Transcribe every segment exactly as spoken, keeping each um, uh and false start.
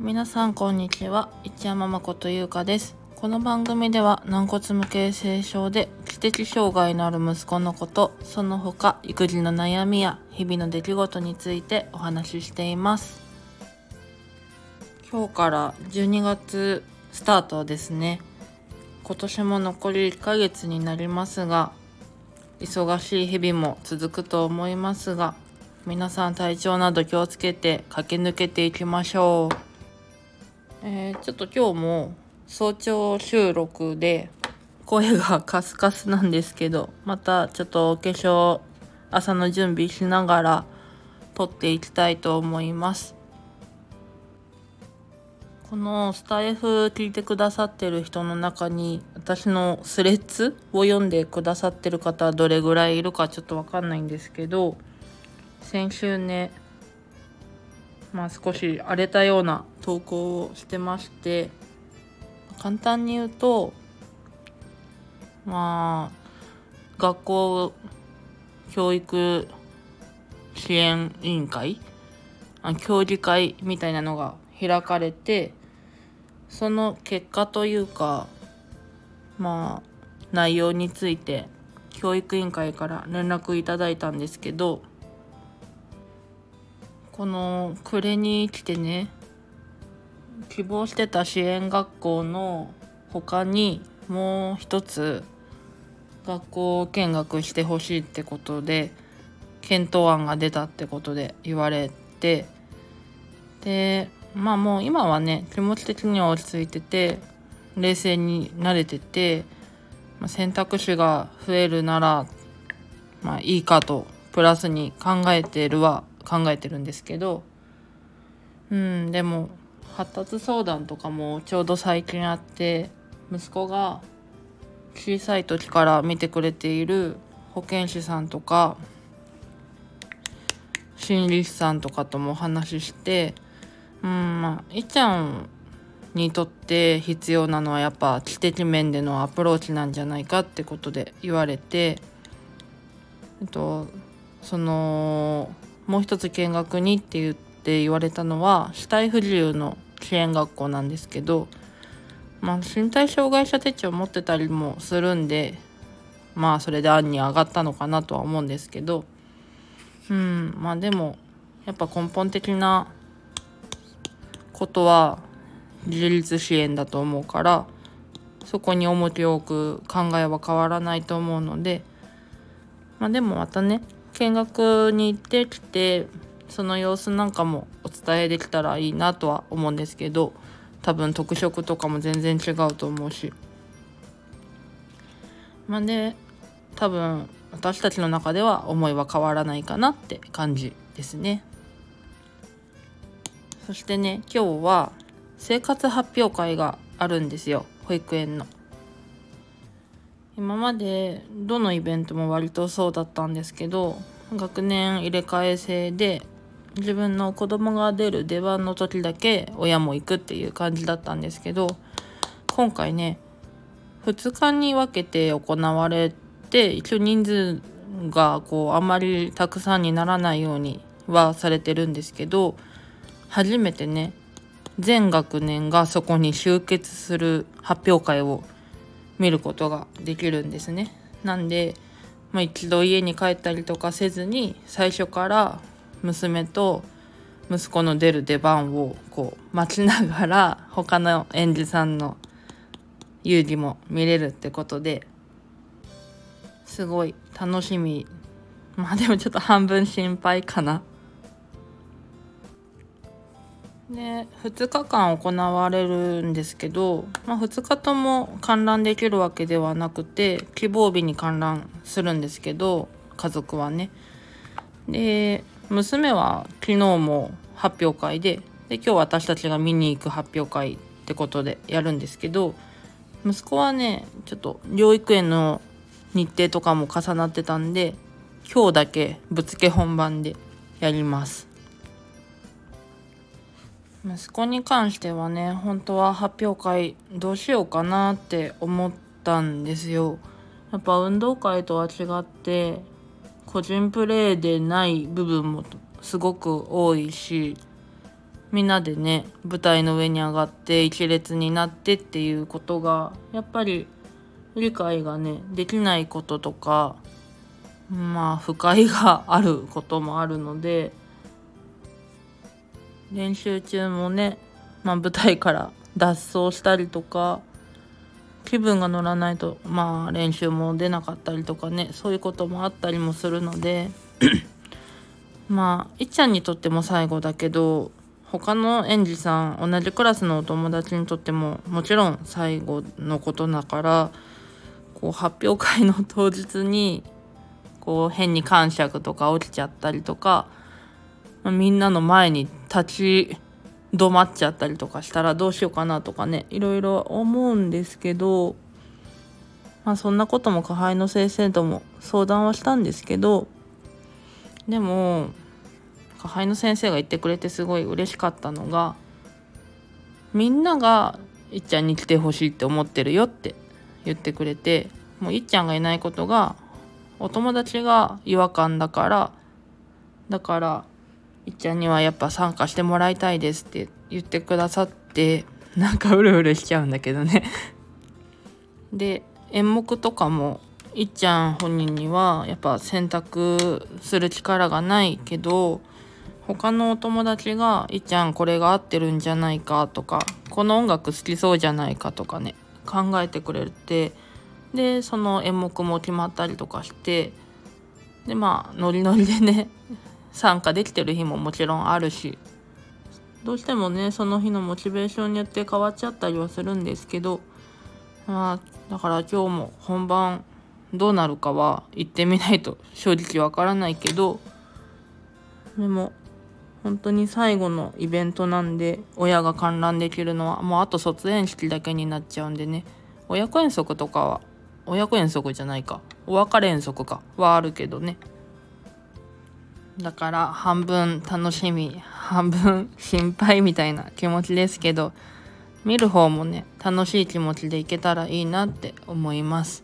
皆さんこんにちは。一山誠優香です。この番組では軟骨無形性症で知的障害のある息子のこと、その他育児の悩みや日々の出来事についてお話ししています。今日からじゅうにがつスタートですね。今年も残りいっかげつになりますが、忙しい日々も続くと思いますが、皆さん体調など気をつけて駆け抜けていきましょう。えー、ちょっと今日も早朝収録で声がカスカスなんですけど、またちょっとお化粧朝の準備しながら撮っていきたいと思います。このスタイフ聞いてくださってる人の中に私のスレッズを読んでくださってる方はどれぐらいいるかちょっとわかんないんですけど、先週ねまあ少し荒れたような投稿をしてまして、簡単に言うとまあ学校教育支援委員会あ協議会みたいなのが開かれて、その結果というかまあ内容について教育委員会から連絡いただいたんですけど、この暮れに来てね、希望してた支援学校の他にもう一つ学校見学してほしいってことで検討案が出たってことで言われて、でまあもう今はね気持ち的には落ち着いてて冷静に慣れてて、まあ、選択肢が増えるならまあいいかとプラスに考えてるは考えてるんですけど、うんでも発達相談とかもちょうど最近あって、息子が小さい時から見てくれている保健師さんとか心理師さんとかともお話しして、うんまあいっちゃんにとって必要なのはやっぱ知的面でのアプローチなんじゃないかってことで言われて、えっとそのもう一つ見学にって言って言われたのは肢体不自由の支援学校なんですけど、まあ身体障害者手帳持ってたりもするんで、まあそれで案に上がったのかなとは思うんですけど、うんまあでもやっぱ根本的なことは自立支援だと思うから、そこに重きを置く考えは変わらないと思うので、まあでもまたね見学に行ってきてその様子なんかもお伝えできたらいいなとは思うんですけど、多分特色とかも全然違うと思うし、まあで多分私たちの中では思いは変わらないかなって感じですね。そしてね今日は生活発表会があるんですよ、保育園の。今までどのイベントも割とそうだったんですけど、学年入れ替え制で自分の子供が出る出番の時だけ親も行くっていう感じだったんですけど、今回ねふつかに分けて行われて、一応人数がこうあまりたくさんにならないようにはされてるんですけど、初めてね全学年がそこに集結する発表会を見ることができるんですね。なんで、まあ、一度家に帰ったりとかせずに最初から娘と息子の出る出番をこう待ちながら他の園児さんの遊戯も見れるってことですごい楽しみ。まあでもちょっと半分心配かな。でふつかかん行われるんですけど、まあ、ふつかとも観覧できるわけではなくて希望日に観覧するんですけど、家族はね。で娘は昨日も発表会でで今日私たちが見に行く発表会ってことでやるんですけど、息子はねちょっと療育園の日程とかも重なってたんで今日だけぶっつけ本番でやります。息子に関してはね本当は発表会どうしようかなって思ったんですよ。やっぱ運動会とは違って個人プレーでない部分もすごく多いし、 みんなでね舞台の上に上がって一列になってっていうことがやっぱり理解がねできないこととか、まあ不快があることもあるので、練習中もね、まあ、舞台から脱走したりとか気分が乗らないとまあ練習も出なかったりとかね、そういうこともあったりもするのでまあいっちゃんにとっても最後だけど、他の園児さん同じクラスのお友達にとってももちろん最後のことだから、こう発表会の当日にこう変に感触とか起きちゃったりとか、まあみんなの前に立ち止まっちゃったりとかしたらどうしようかなとかね、いろいろ思うんですけど、まあそんなことも下輩の先生とも相談はしたんですけど、でも下輩の先生が言ってくれてすごい嬉しかったのが、みんながいっちゃんに来てほしいって思ってるよって言ってくれて、もういっちゃんがいないことがお友達が違和感だからだからいっちゃんにはやっぱ参加してもらいたいですって言ってくださって、なんかうるうるしちゃうんだけどねで演目とかもいっちゃん本人にはやっぱ選択する力がないけど、他のお友達がいっちゃんこれが合ってるんじゃないかとか、この音楽好きそうじゃないかとかね考えてくれて、でその演目も決まったりとかして、でまあノリノリでね参加できてる日ももちろんあるし、どうしてもねその日のモチベーションによって変わっちゃったりはするんですけど、まあだから今日も本番どうなるかは行ってみないと正直わからないけど、でも本当に最後のイベントなんで、親が観覧できるのはもうあと卒園式だけになっちゃうんでね、親子遠足とかは親子遠足じゃないかお別れ遠足かはあるけどね、だから半分楽しみ半分心配みたいな気持ちですけど、見る方もね楽しい気持ちでいけたらいいなって思います。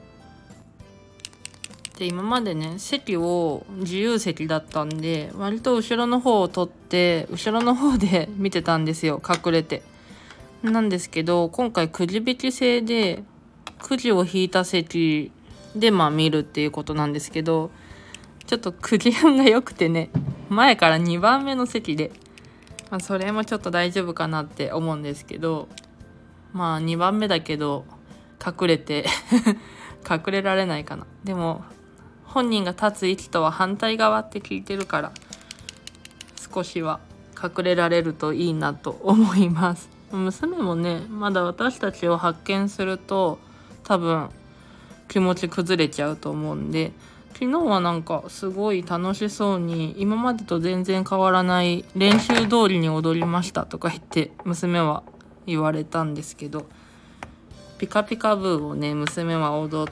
で今までね席を自由席だったんで、割と後ろの方を取って後ろの方で見てたんですよ、隠れて。なんですけど今回くじ引き制でくじを引いた席でまあ見るっていうことなんですけど、ちょっとくじ運が良くてね前からにばんめの席で、まあ、それもちょっと大丈夫かなって思うんですけど、まあにばんめだけど隠れて隠れられないかな。でも本人が立つ位置とは反対側って聞いてるから、少しは隠れられるといいなと思います。娘もねまだ私たちを発見すると多分気持ち崩れちゃうと思うんで、昨日はなんかすごい楽しそうに今までと全然変わらない練習通りに踊りましたとか言って娘は言われたんですけど、ピカピカブーをね娘は踊って、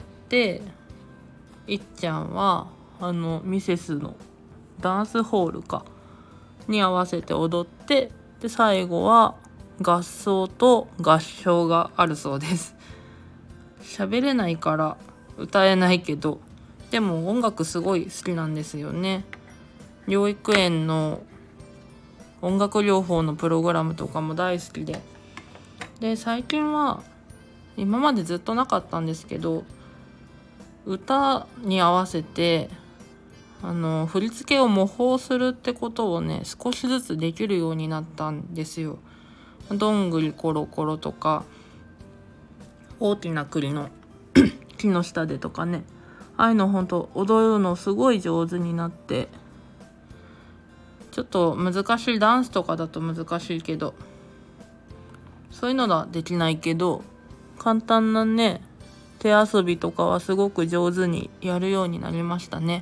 いっちゃんはあのミセスのダンスホールかに合わせて踊って、で最後は合奏と合唱があるそうです。喋れないから歌えないけど、でも音楽すごい好きなんですよね。療育園の音楽療法のプログラムとかも大好きで、で最近は今までずっとなかったんですけど、歌に合わせてあの振り付けを模倣するってことをね少しずつできるようになったんですよ。どんぐりころころとか大きな栗の木の下でとかね、ああいうのほんと踊るのすごい上手になって、ちょっと難しいダンスとかだと難しいけど、そういうのはできないけど簡単なね手遊びとかはすごく上手にやるようになりましたね。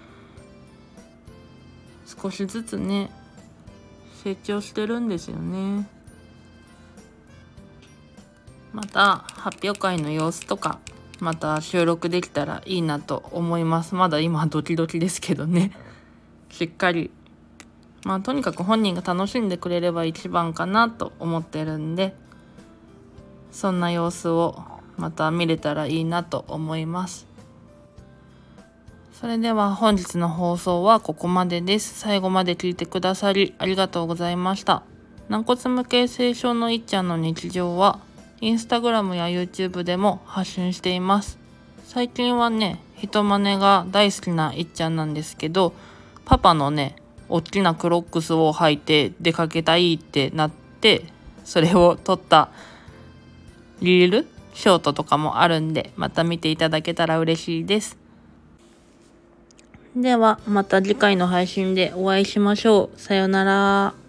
少しずつね成長してるんですよね。また発表会の様子とかまた収録できたらいいなと思います。まだ今ドキドキですけどねしっかりまあとにかく本人が楽しんでくれれば一番かなと思ってるんで、そんな様子をまた見れたらいいなと思います。それでは本日の放送はここまでです。最後まで聞いてくださりありがとうございました。 軟骨無形成症のいっちゃんの日常はインスタグラムや YouTube でも発信しています。最近はね、人真似が大好きないっちゃんなんですけど、パパのね、大きなクロックスを履いて出かけたいってなって、それを撮ったリール、ショートとかもあるんで、また見ていただけたら嬉しいです。ではまた次回の配信でお会いしましょう。さよなら。